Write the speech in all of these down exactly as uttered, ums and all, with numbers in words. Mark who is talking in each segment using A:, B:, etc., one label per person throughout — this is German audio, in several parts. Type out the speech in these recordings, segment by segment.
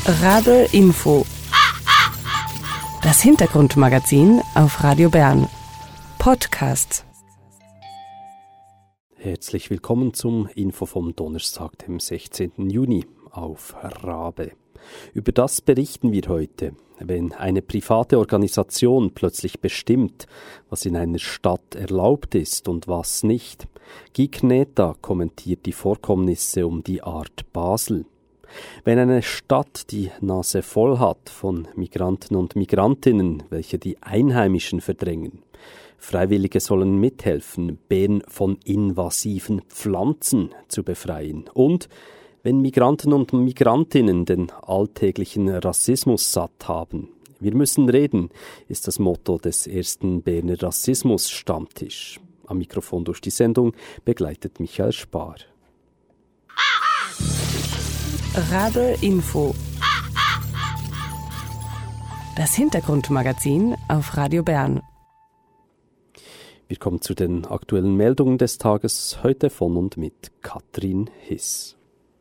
A: Rabe Info. Das Hintergrundmagazin auf Radio Bern. Podcast.
B: Herzlich willkommen zum Info vom Donnerstag, dem sechzehnten Juni auf Rabe. Über das berichten wir heute, wenn eine private Organisation plötzlich bestimmt, was in einer Stadt erlaubt ist und was nicht. Guy Kneta kommentiert die Vorkommnisse um die Art Basel. Wenn eine Stadt die Nase voll hat von Migranten und Migrantinnen, welche die Einheimischen verdrängen. Freiwillige sollen mithelfen, Bern von invasiven Pflanzen zu befreien. Und wenn Migranten und Migrantinnen den alltäglichen Rassismus satt haben. Wir müssen reden, ist das Motto des ersten Berner Rassismus-Stammtisch. Am Mikrofon durch die Sendung begleitet Michael Spar.
A: Rabe Info. Das Hintergrundmagazin auf Radio Bern.
B: Wir kommen zu den aktuellen Meldungen des Tages, heute von und mit Katrin Hiss.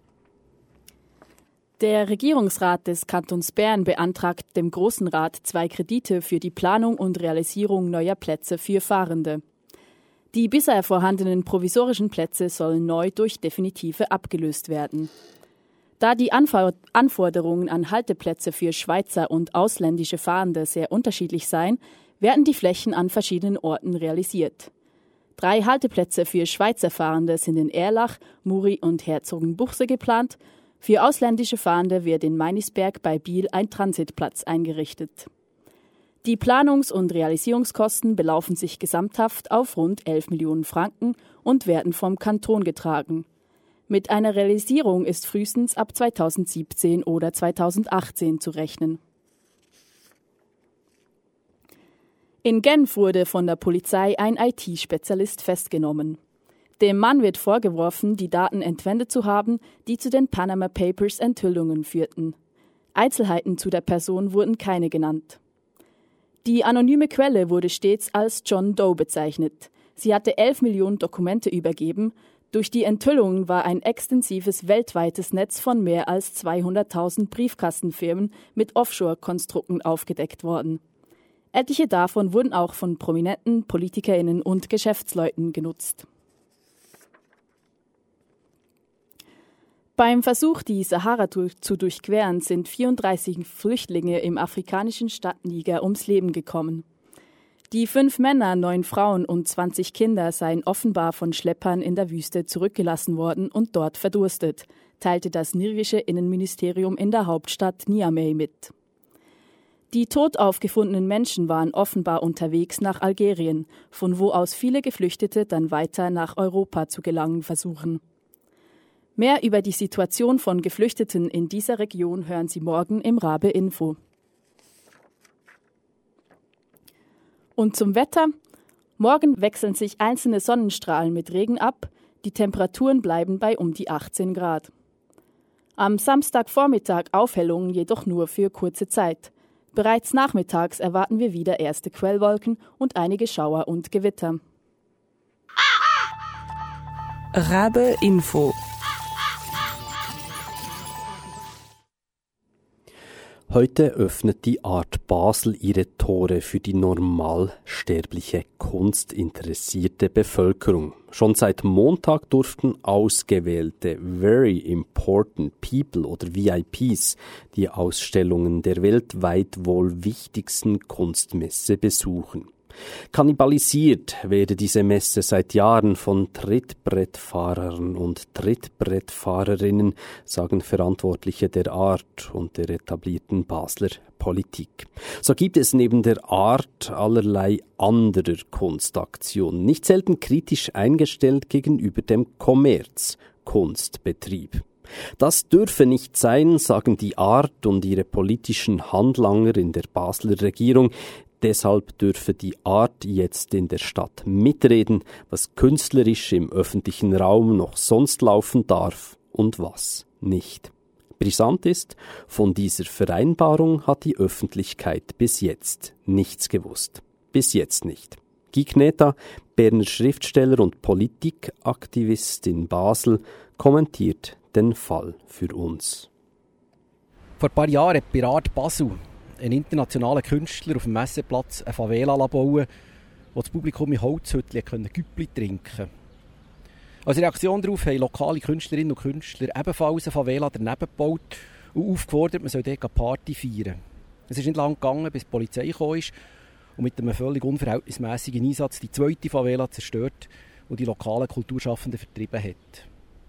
C: Der Regierungsrat des Kantons Bern beantragt dem Grossen Rat zwei Kredite für die Planung und Realisierung neuer Plätze für Fahrende. Die bisher vorhandenen provisorischen Plätze sollen neu durch definitive abgelöst werden. Da die Anforderungen an Halteplätze für Schweizer und ausländische Fahrende sehr unterschiedlich seien, werden die Flächen an verschiedenen Orten realisiert. Drei Halteplätze für Schweizer Fahrende sind in Erlach, Muri und Herzogenbuchsee geplant. Für ausländische Fahrende wird in Meinisberg bei Biel ein Transitplatz eingerichtet. Die Planungs- und Realisierungskosten belaufen sich gesamthaft auf rund elf Millionen Franken und werden vom Kanton getragen. Mit einer Realisierung ist frühestens ab zweitausendsiebzehn oder zweitausendachtzehn zu rechnen. In Genf wurde von der Polizei ein I T-Spezialist festgenommen. Dem Mann wird vorgeworfen, die Daten entwendet zu haben, die zu den Panama Papers Enthüllungen führten. Einzelheiten zu der Person wurden keine genannt. Die anonyme Quelle wurde stets als John Doe bezeichnet. Sie hatte elf Millionen Dokumente übergeben. Durch die Enthüllungen war ein extensives weltweites Netz von mehr als zweihunderttausend Briefkastenfirmen mit Offshore-Konstrukten aufgedeckt worden. Etliche davon wurden auch von prominenten PolitikerInnen und Geschäftsleuten genutzt. Beim Versuch, die Sahara zu durchqueren, sind vierunddreißig Flüchtlinge im afrikanischen Staat Niger ums Leben gekommen. Die fünf Männer, neun Frauen und zwanzig Kinder seien offenbar von Schleppern in der Wüste zurückgelassen worden und dort verdurstet, teilte das nigerische Innenministerium in der Hauptstadt Niamey mit. Die tot aufgefundenen Menschen waren offenbar unterwegs nach Algerien, von wo aus viele Geflüchtete dann weiter nach Europa zu gelangen versuchen. Mehr über die Situation von Geflüchteten in dieser Region hören Sie morgen im Rabe Info. Und zum Wetter. Morgen wechseln sich einzelne Sonnenstrahlen mit Regen ab. Die Temperaturen bleiben bei um die achtzehn Grad. Am Samstagvormittag Aufhellungen jedoch nur für kurze Zeit. Bereits nachmittags erwarten wir wieder erste Quellwolken und einige Schauer und Gewitter.
A: Rabe Info.
B: Heute öffnet die Art Basel ihre Tore für die normalsterbliche, kunstinteressierte Bevölkerung. Schon seit Montag durften ausgewählte Very Important People oder V I Ps die Ausstellungen der weltweit wohl wichtigsten Kunstmesse besuchen. Kannibalisiert werde diese Messe seit Jahren von Trittbrettfahrern und Trittbrettfahrerinnen, sagen Verantwortliche der Art und der etablierten Basler Politik. So gibt es neben der Art allerlei anderer Kunstaktionen, nicht selten kritisch eingestellt gegenüber dem Kommerzkunstbetrieb. Das dürfe nicht sein, sagen die Art und ihre politischen Handlanger in der Basler Regierung. Deshalb dürfe die Art jetzt in der Stadt mitreden, was künstlerisch im öffentlichen Raum noch sonst laufen darf und was nicht. Brisant ist, von dieser Vereinbarung hat die Öffentlichkeit bis jetzt nichts gewusst. Bis jetzt nicht. Guy Kneta, Berner Schriftsteller und Politikaktivist in Basel, kommentiert den Fall für uns.
D: Vor ein paar Jahren hat bei Art Basel ein internationaler Künstler auf dem Messeplatz eine Favela bauen, wo das Publikum in Holzhütten Güppli trinken konnte. Als Reaktion darauf haben lokale Künstlerinnen und Künstler ebenfalls eine Favela daneben gebaut und aufgefordert, man soll dort Party feiern. Es ist nicht lange gegangen, bis die Polizei gekommen ist und mit einem völlig unverhältnismäßigen Einsatz die zweite Favela zerstört und die lokalen Kulturschaffenden vertrieben hat.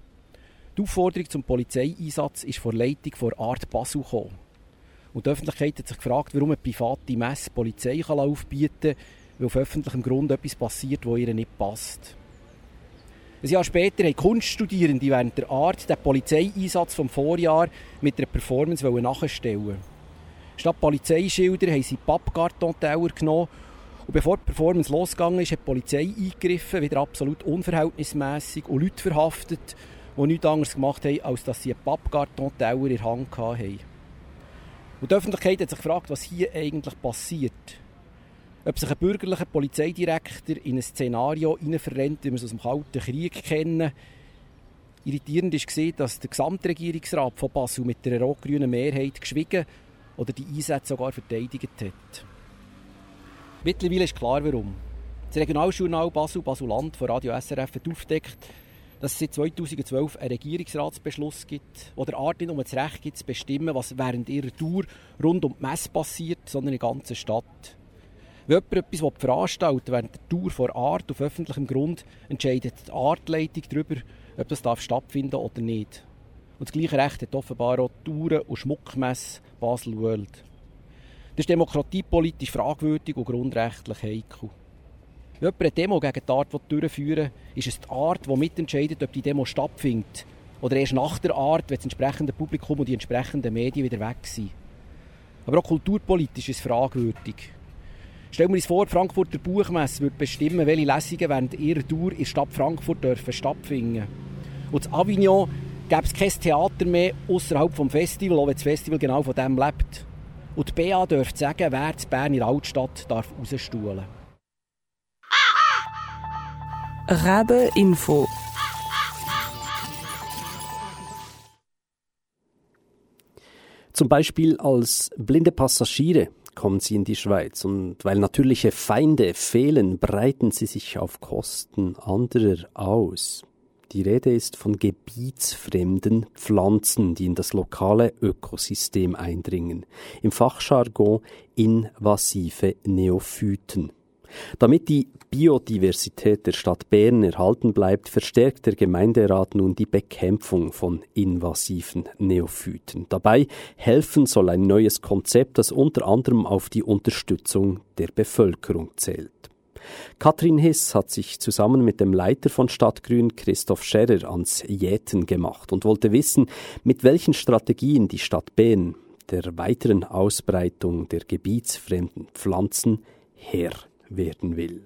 D: Die Aufforderung zum Polizeieinsatz ist vor Leitung von Art Basel gekommen. Und die Öffentlichkeit hat sich gefragt, warum eine private Messe Polizei aufbieten kann, weil auf öffentlichem Grund etwas passiert, das ihr nicht passt. Ein Jahr später haben Kunststudierende während der Art den Polizeieinsatz vom Vorjahr mit einer Performance nachstellen. Statt Polizeischilder haben sie Pappkartonteller genommen. Und bevor die Performance losgegangen ist, hat die Polizei eingegriffen, wieder absolut unverhältnismäßig und Leute verhaftet, die nichts anderes gemacht haben, als dass sie einen Pappkartonteller in der Hand hatten. Und die Öffentlichkeit hat sich gefragt, was hier eigentlich passiert. Ob sich ein bürgerlicher Polizeidirektor in ein Szenario hineinverrennt, wie wir es aus dem Kalten Krieg kennen. Irritierend war, dass der Gesamtregierungsrat von Basel mit einer rot-grünen Mehrheit geschwiegen oder die Einsätze sogar verteidigt hat. Mittlerweile ist klar, warum. Das Regionaljournal Basel, Basel-Land von Radio S R F hat aufgedeckt, dass es seit zweitausendzwölf einen Regierungsratsbeschluss gibt, der der Art nicht um das Recht gibt, zu bestimmen, was während ihrer Tour rund um die Messe passiert, sondern in der ganzen Stadt. Wenn jemand etwas veranstalten während der Tour vor Art auf öffentlichem Grund, entscheidet die Artleitung darüber, ob das darf stattfinden oder nicht. Und das gleiche Recht hat offenbar auch die Touren- und Schmuckmesse Basel World. Das ist demokratiepolitisch fragwürdig und grundrechtlich heikel. Wenn jemand eine Demo gegen die Art durchführen will, ist es die Art, die mitentscheidet, ob die Demo stattfindet. Oder erst nach der Art, wenn das entsprechende Publikum und die entsprechenden Medien wieder weg sind. Aber auch kulturpolitisch ist es fragwürdig. Stellen wir uns vor, die Frankfurter Buchmesse würde bestimmen, welche Lesungen während ihrer Tour in der Stadt Frankfurt dürfen stattfinden. Und in Avignon gäbe es kein Theater mehr außerhalb des Festivals, auch wenn das Festival genau von dem lebt. Und die B A dürfte sagen, wer in Bern in der Altstadt darf rausstuhlen.
A: Rabe Info.
B: Zum Beispiel als blinde Passagiere kommen sie in die Schweiz und weil natürliche Feinde fehlen, breiten sie sich auf Kosten anderer aus. Die Rede ist von gebietsfremden Pflanzen, die in das lokale Ökosystem eindringen. Im Fachjargon invasive Neophyten. Damit die Biodiversität der Stadt Bern erhalten bleibt, verstärkt der Gemeinderat nun die Bekämpfung von invasiven Neophyten. Dabei helfen soll ein neues Konzept, das unter anderem auf die Unterstützung der Bevölkerung zählt. Katrin Hiss hat sich zusammen mit dem Leiter von Stadtgrün, Christoph Scherer, ans Jäten gemacht und wollte wissen, mit welchen Strategien die Stadt Bern der weiteren Ausbreitung der gebietsfremden Pflanzen Herr werden will.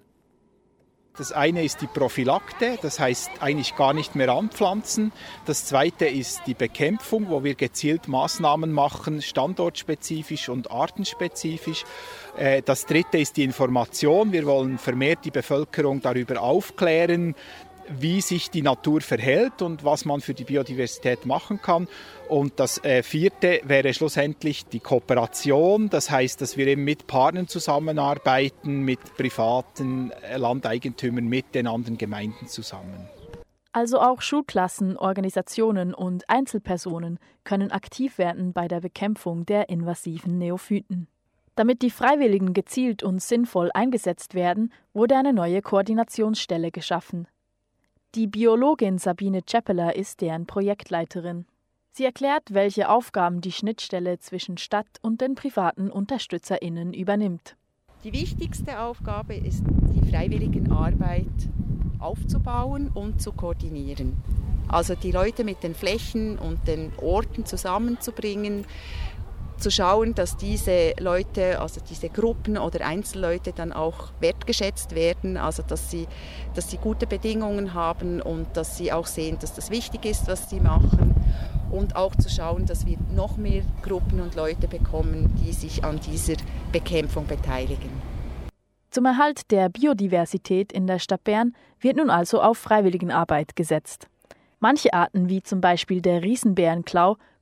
E: Das eine ist die Prophylakte, das heißt eigentlich gar nicht mehr anpflanzen. Das zweite ist die Bekämpfung, wo wir gezielt Maßnahmen machen, standortspezifisch und artenspezifisch. Das dritte ist die Information. Wir wollen vermehrt die Bevölkerung darüber aufklären, wie sich die Natur verhält und was man für die Biodiversität machen kann. Und das äh, vierte wäre schlussendlich die Kooperation. Das heißt, dass wir eben mit Partnern zusammenarbeiten, mit privaten äh, Landeigentümern, mit den anderen Gemeinden zusammen.
C: Also auch Schulklassen, Organisationen und Einzelpersonen können aktiv werden bei der Bekämpfung der invasiven Neophyten. Damit die Freiwilligen gezielt und sinnvoll eingesetzt werden, wurde eine neue Koordinationsstelle geschaffen. Die Biologin Sabine Czeppeler ist deren Projektleiterin. Sie erklärt, welche Aufgaben die Schnittstelle zwischen Stadt und den privaten UnterstützerInnen übernimmt.
F: Die wichtigste Aufgabe ist, die Freiwilligenarbeit aufzubauen und zu koordinieren. Also die Leute mit den Flächen und den Orten zusammenzubringen, zu schauen, dass diese Leute, also diese Gruppen oder Einzelleute dann auch wertgeschätzt werden, also dass sie, dass sie gute Bedingungen haben und dass sie auch sehen, dass das wichtig ist, was sie machen, und auch zu schauen, dass wir noch mehr Gruppen und Leute bekommen, die sich an dieser Bekämpfung beteiligen.
C: Zum Erhalt der Biodiversität in der Stadt Bern wird nun also auf Freiwilligenarbeit gesetzt. Manche Arten, wie zum Beispiel der Riesenbärenklau,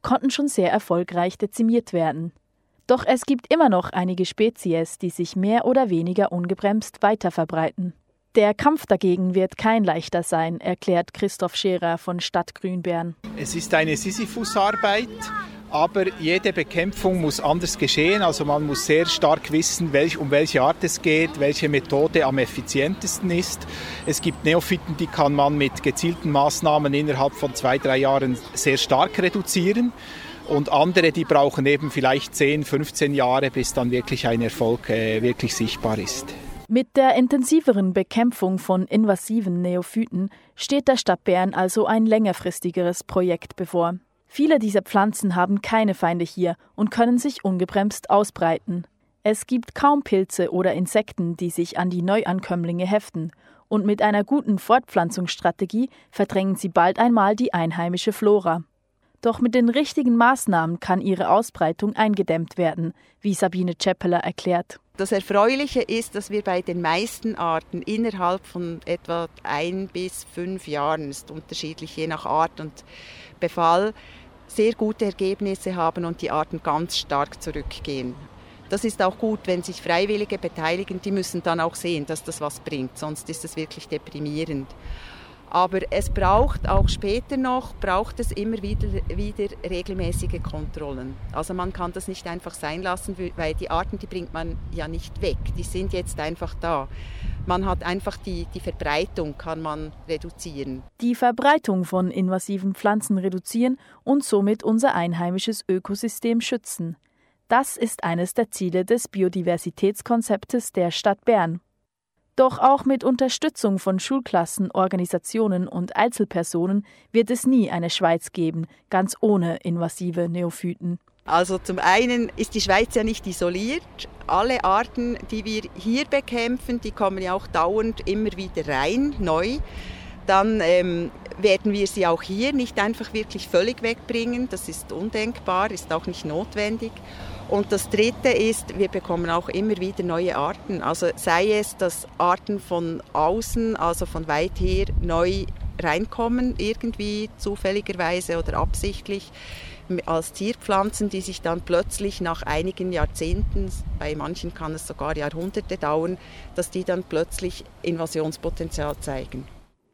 C: konnten schon sehr erfolgreich dezimiert werden. Doch es gibt immer noch einige Spezies, die sich mehr oder weniger ungebremst weiterverbreiten. Der Kampf dagegen wird kein leichter sein, erklärt Christoph Scherer von Stadt Grünbern.
E: Es ist eine Sisyphusarbeit, aber jede Bekämpfung muss anders geschehen. Also man muss sehr stark wissen, welch, um welche Art es geht, welche Methode am effizientesten ist. Es gibt Neophyten, die kann man mit gezielten Maßnahmen innerhalb von zwei, drei Jahren sehr stark reduzieren. Und andere, die brauchen eben vielleicht zehn, fünfzehn Jahre, bis dann wirklich ein Erfolg äh, wirklich sichtbar ist.
C: Mit der intensiveren Bekämpfung von invasiven Neophyten steht der Stadt Bern also ein längerfristigeres Projekt bevor. Viele dieser Pflanzen haben keine Feinde hier und können sich ungebremst ausbreiten. Es gibt kaum Pilze oder Insekten, die sich an die Neuankömmlinge heften. Und mit einer guten Fortpflanzungsstrategie verdrängen sie bald einmal die einheimische Flora. Doch mit den richtigen Maßnahmen kann ihre Ausbreitung eingedämmt werden, wie Sabine Tscheppeler erklärt.
F: Das Erfreuliche ist, dass wir bei den meisten Arten innerhalb von etwa ein bis fünf Jahren, ist unterschiedlich je nach Art und Befall, sehr gute Ergebnisse haben und die Arten ganz stark zurückgehen. Das ist auch gut, wenn sich Freiwillige beteiligen, die müssen dann auch sehen, dass das was bringt, sonst ist es wirklich deprimierend. Aber es braucht auch später noch, braucht es immer wieder, wieder regelmäßige Kontrollen. Also man kann das nicht einfach sein lassen, weil die Arten, die bringt man ja nicht weg. Die sind jetzt einfach da. Man hat einfach die, die Verbreitung kann man reduzieren.
C: Die Verbreitung von invasiven Pflanzen reduzieren und somit unser einheimisches Ökosystem schützen. Das ist eines der Ziele des Biodiversitätskonzeptes der Stadt Bern. Doch auch mit Unterstützung von Schulklassen, Organisationen und Einzelpersonen wird es nie eine Schweiz geben, ganz ohne invasive Neophyten.
F: Also zum einen ist die Schweiz ja nicht isoliert. Alle Arten, die wir hier bekämpfen, die kommen ja auch dauernd immer wieder rein, neu. Dann ähm, werden wir sie auch hier nicht einfach wirklich völlig wegbringen. Das ist undenkbar, ist auch nicht notwendig. Und das Dritte ist, wir bekommen auch immer wieder neue Arten. Also sei es, dass Arten von außen, also von weit her, neu reinkommen, irgendwie zufälligerweise oder absichtlich, als Zierpflanzen, die sich dann plötzlich nach einigen Jahrzehnten, bei manchen kann es sogar Jahrhunderte dauern, dass die dann plötzlich Invasionspotenzial zeigen.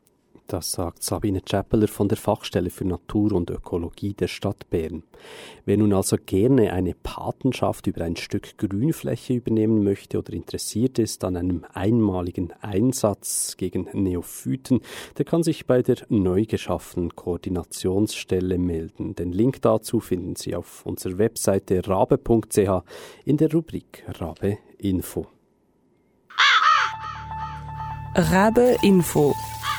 B: Das sagt Sabine Tscheppeler von der Fachstelle für Natur und Ökologie der Stadt Bern. Wer nun also gerne eine Patenschaft über ein Stück Grünfläche übernehmen möchte oder interessiert ist an einem einmaligen Einsatz gegen Neophyten, der kann sich bei der neu geschaffenen Koordinationsstelle melden. Den Link dazu finden Sie auf unserer Webseite rabe punkt c h in der Rubrik Rabe Info.
A: Rabe Info.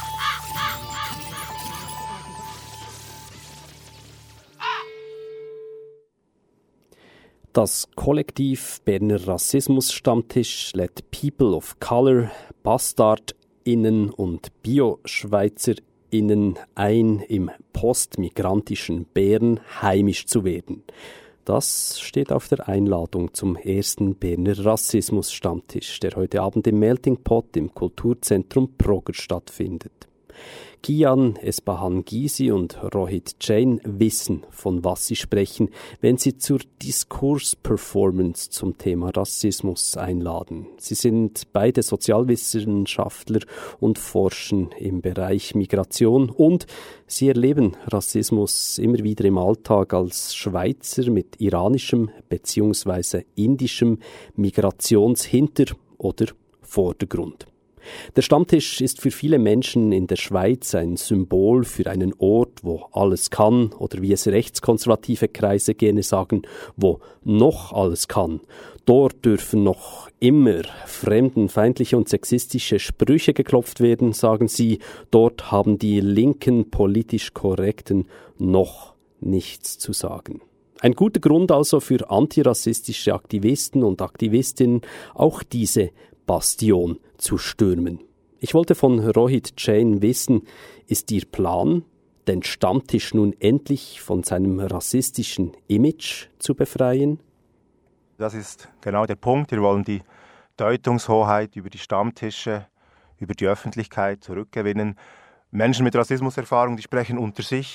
B: Das Kollektiv Berner Rassismus-Stammtisch lädt People of Color, BastardInnen und Bio-SchweizerInnen ein, im postmigrantischen Bern heimisch zu werden. Das steht auf der Einladung zum ersten Berner Rassismus-Stammtisch, der heute Abend im Melting Pot im Kulturzentrum Progger stattfindet. Kian Esbahan-Gysi und Rohit Jain wissen, von was sie sprechen, wenn sie zur Diskurs-Performance zum Thema Rassismus einladen. Sie sind beide Sozialwissenschaftler und forschen im Bereich Migration und sie erleben Rassismus immer wieder im Alltag als Schweizer mit iranischem bzw. indischem Migrationshinter- oder Vordergrund. Der Stammtisch ist für viele Menschen in der Schweiz ein Symbol für einen Ort, wo alles kann, oder wie es rechtskonservative Kreise gerne sagen, wo noch alles kann. Dort dürfen noch immer fremdenfeindliche und sexistische Sprüche geklopft werden, sagen sie. Dort haben die linken politisch Korrekten noch nichts zu sagen. Ein guter Grund also für antirassistische Aktivisten und Aktivistinnen, auch diese Bastion zu stürmen. Ich wollte von Rohit Jain wissen, ist Ihr Plan, den Stammtisch nun endlich von seinem rassistischen Image zu befreien?
G: Das ist genau der Punkt. Wir wollen die Deutungshoheit über die Stammtische, über die Öffentlichkeit zurückgewinnen. Menschen mit Rassismuserfahrung, die sprechen unter sich.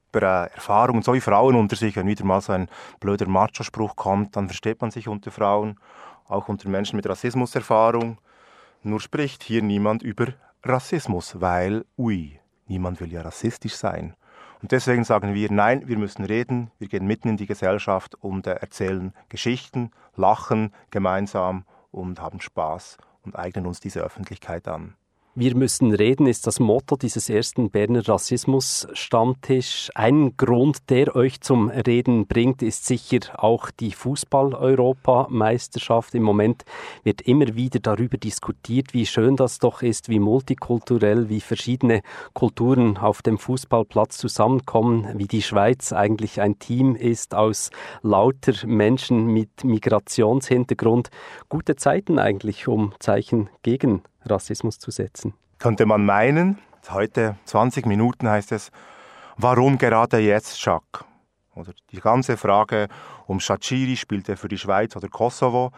G: über äh, Erfahrungen, so wie Frauen unter sich. Wenn wieder mal so ein blöder Macho-Spruch kommt, dann versteht man sich unter Frauen, auch unter Menschen mit Rassismuserfahrung. Nur spricht hier niemand über Rassismus, weil, ui, niemand will ja rassistisch sein. Und deswegen sagen wir, nein, wir müssen reden, wir gehen mitten in die Gesellschaft und äh, erzählen Geschichten, lachen gemeinsam und haben Spaß und eignen uns diese Öffentlichkeit an.
B: Wir müssen reden ist das Motto dieses ersten Berner Rassismus-Stammtisch. Ein Grund, der euch zum Reden bringt, ist sicher auch die Fußball-Europameisterschaft. Im Moment wird immer wieder darüber diskutiert, wie schön das doch ist, wie multikulturell, wie verschiedene Kulturen auf dem Fußballplatz zusammenkommen, wie die Schweiz eigentlich ein Team ist aus lauter Menschen mit Migrationshintergrund. Gute Zeiten eigentlich, um Zeichen gegen Rassismus zu setzen.
G: Könnte man meinen, heute zwanzig Minuten heißt es, warum gerade jetzt Jacques? Oder die ganze Frage um Shaqiri, spielt er für die Schweiz oder Kosovo?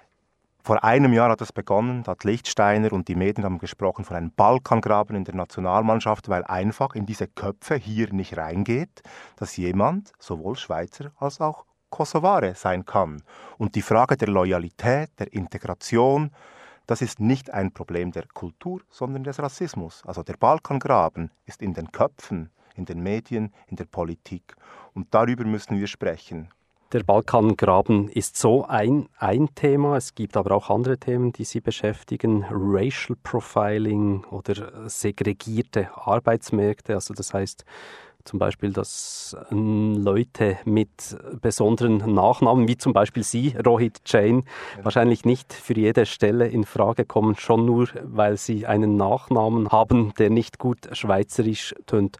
G: Vor einem Jahr hat es begonnen, da hat Lichtsteiner und die Medien haben gesprochen von einem Balkangraben in der Nationalmannschaft, weil einfach in diese Köpfe hier nicht reingeht, dass jemand sowohl Schweizer als auch Kosovare sein kann. Und die Frage der Loyalität, der Integration, das ist nicht ein Problem der Kultur, sondern des Rassismus. Also der Balkangraben ist in den Köpfen, in den Medien, in der Politik. Und darüber müssen wir sprechen.
B: Der Balkangraben ist so ein, ein Thema. Es gibt aber auch andere Themen, die Sie beschäftigen. Racial Profiling oder segregierte Arbeitsmärkte. Also das heißt zum Beispiel, dass Leute mit besonderen Nachnamen, wie zum Beispiel Sie, Rohit Jain, ja. wahrscheinlich nicht für jede Stelle in Frage kommen, schon nur, weil sie einen Nachnamen haben, der nicht gut schweizerisch tönt.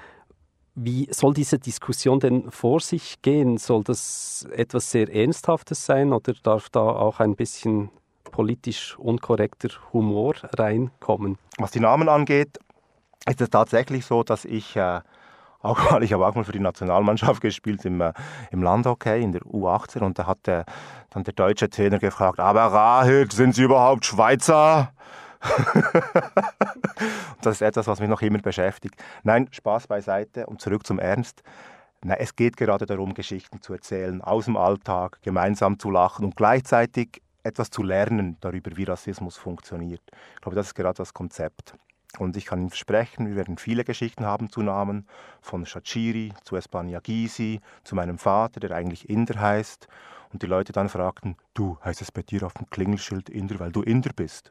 B: Wie soll diese Diskussion denn vor sich gehen? Soll das etwas sehr Ernsthaftes sein oder darf da auch ein bisschen politisch unkorrekter Humor reinkommen?
G: Was die Namen angeht, ist es tatsächlich so, dass ich... Äh Auch mal, ich habe auch mal für die Nationalmannschaft gespielt im, äh, im Landhockey in der U achtzehn und da hat äh, dann der deutsche Trainer gefragt, aber Rahit, sind Sie überhaupt Schweizer? Das ist etwas, was mich noch immer beschäftigt. Nein, Spaß beiseite und zurück zum Ernst. Nein, es geht gerade darum, Geschichten zu erzählen, aus dem Alltag, gemeinsam zu lachen und gleichzeitig etwas zu lernen darüber, wie Rassismus funktioniert. Ich glaube, das ist gerade das Konzept. Und ich kann Ihnen versprechen, wir werden viele Geschichten haben zu Namen, von Shaqiri zu Espanja Gysi, zu meinem Vater, der eigentlich Inder heißt. Und die Leute dann fragten, du, heißt es bei dir auf dem Klingelschild Inder, weil du Inder bist?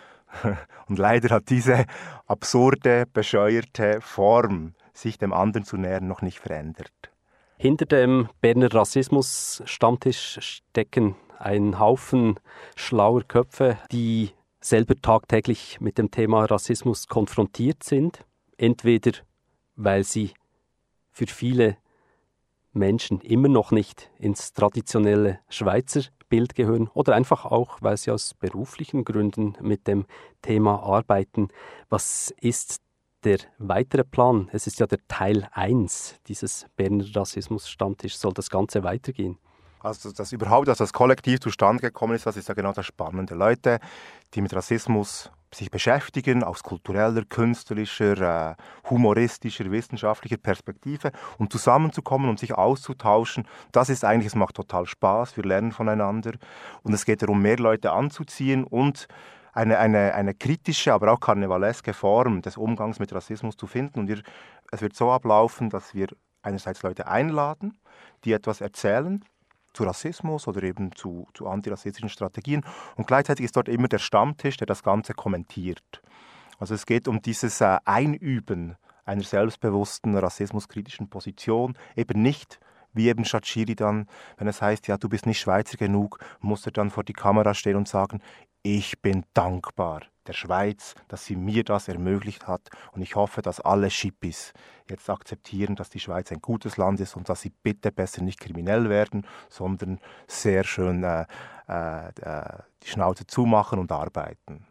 G: Und leider hat diese absurde, bescheuerte Form, sich dem anderen zu nähern, noch nicht verändert.
B: Hinter dem Berner Rassismus-Stammtisch stecken ein Haufen schlauer Köpfe, die selber tagtäglich mit dem Thema Rassismus konfrontiert sind, entweder weil sie für viele Menschen immer noch nicht ins traditionelle Schweizer Bild gehören oder einfach auch, weil sie aus beruflichen Gründen mit dem Thema arbeiten. Was ist der weitere Plan? Es ist ja der Teil eins dieses Berner Rassismus-Stammtischs. Soll das Ganze weitergehen?
G: Also, dass überhaupt dass das Kollektiv zustande gekommen ist, das ist ja genau das Spannende. Leute, die mit Rassismus sich beschäftigen, aus kultureller, künstlerischer, äh, humoristischer, wissenschaftlicher Perspektive, um zusammenzukommen, um sich auszutauschen, das ist eigentlich, es macht total Spaß, wir lernen voneinander und es geht darum, mehr Leute anzuziehen und eine, eine, eine kritische, aber auch karnevaleske Form des Umgangs mit Rassismus zu finden. Und wir, es wird so ablaufen, dass wir einerseits Leute einladen, die etwas erzählen, zu Rassismus oder eben zu, zu antirassistischen Strategien. Und gleichzeitig ist dort immer der Stammtisch, der das Ganze kommentiert. Also es geht um dieses äh, Einüben einer selbstbewussten, rassismuskritischen Position. Eben nicht, wie eben Shaqiri dann, wenn es heißt, ja, du bist nicht Schweizer genug, muss er dann vor die Kamera stehen und sagen, ich bin dankbar der Schweiz, dass sie mir das ermöglicht hat. Und ich hoffe, dass alle Schippis jetzt akzeptieren, dass die Schweiz ein gutes Land ist und dass sie bitte besser nicht kriminell werden, sondern sehr schön äh, äh, die Schnauze zumachen und arbeiten.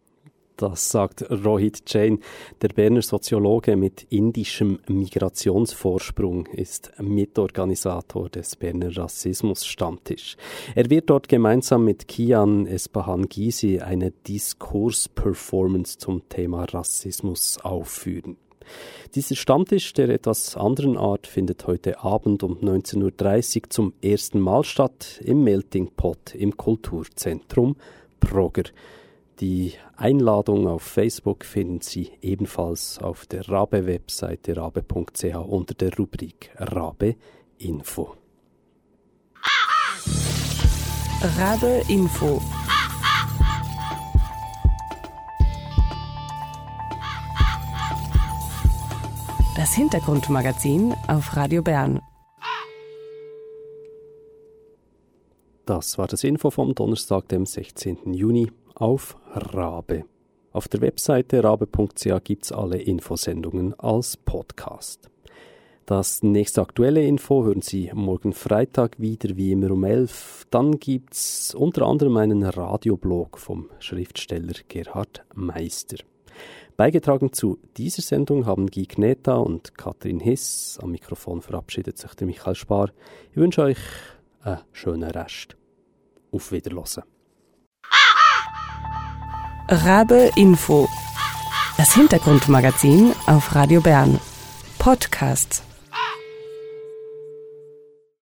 B: Das sagt Rohit Jain. Der Berner Soziologe mit indischem Migrationsvorsprung ist Mitorganisator des Berner Rassismus-Stammtisch. Er wird dort gemeinsam mit Kian Espahan Gysi eine Diskursperformance zum Thema Rassismus aufführen. Dieser Stammtisch der etwas anderen Art findet heute Abend um neunzehn Uhr dreißig zum ersten Mal statt im Melting Pot im Kulturzentrum Progger. Die Einladung auf Facebook finden Sie ebenfalls auf der Rabe-Webseite rabe punkt c h unter der Rubrik Rabe Info.
A: Rabe Info. Das Hintergrundmagazin auf Radio Bern.
B: Das war das Info vom Donnerstag, dem sechzehnten Juni auf Rabe. Auf der Webseite rabe punkt c h gibt es alle Infosendungen als Podcast. Das nächste aktuelle Info hören Sie morgen Freitag wieder wie immer um elf. Dann gibt es unter anderem einen Radioblog vom Schriftsteller Gerhard Meister. Beigetragen zu dieser Sendung haben Guy Gneta und Katrin Hiss. Am Mikrofon verabschiedet sich der Michael Spar. Ich wünsche euch einen schönen Rest. Auf Wiederhören.
A: Rabe Info. Das Hintergrundmagazin auf Radio Bern. Podcast.